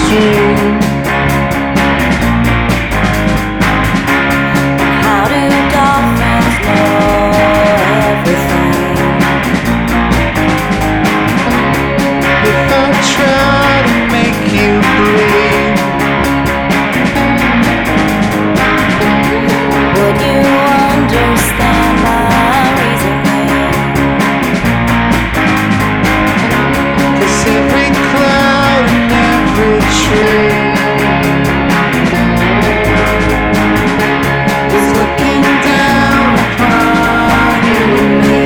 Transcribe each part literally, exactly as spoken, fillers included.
stream. How do dolphins know everything? If I try to make you breathe, would you understand my reasoning? 'Cause every cloud and every tree is looking down upon you and me.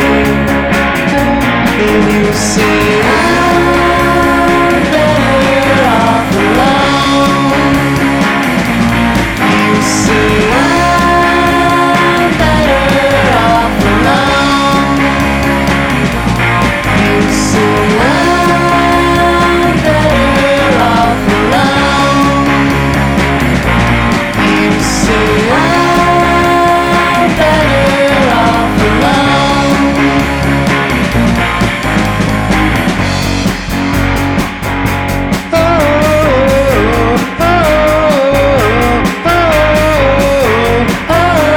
And you say I'm better off alone. You say I'm better off alone. You say I'm better off alone. You say I'm better off alone. Oh, oh, oh, oh, oh,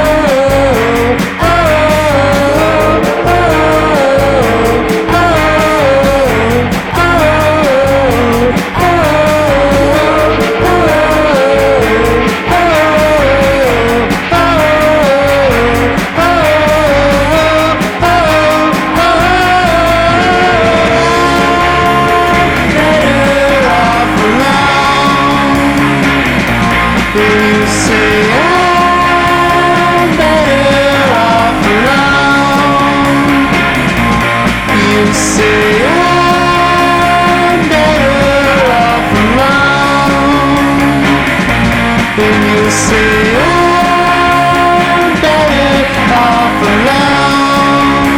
you say I'm better off alone. You say I'm better off alone. And you say I'm better off alone.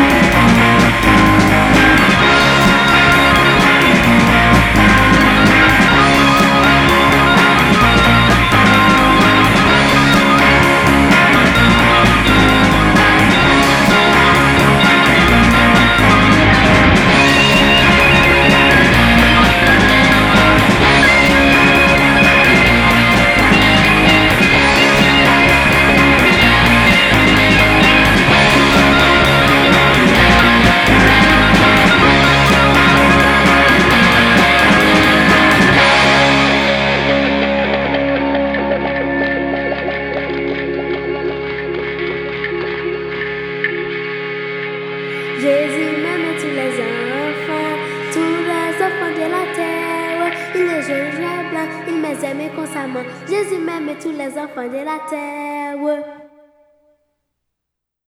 Jésus m'aime tous les enfants, tous les enfants de la terre. Il est jaune, il est blanc, il m'a aimé constamment. Jésus m'aime tous les enfants de la terre.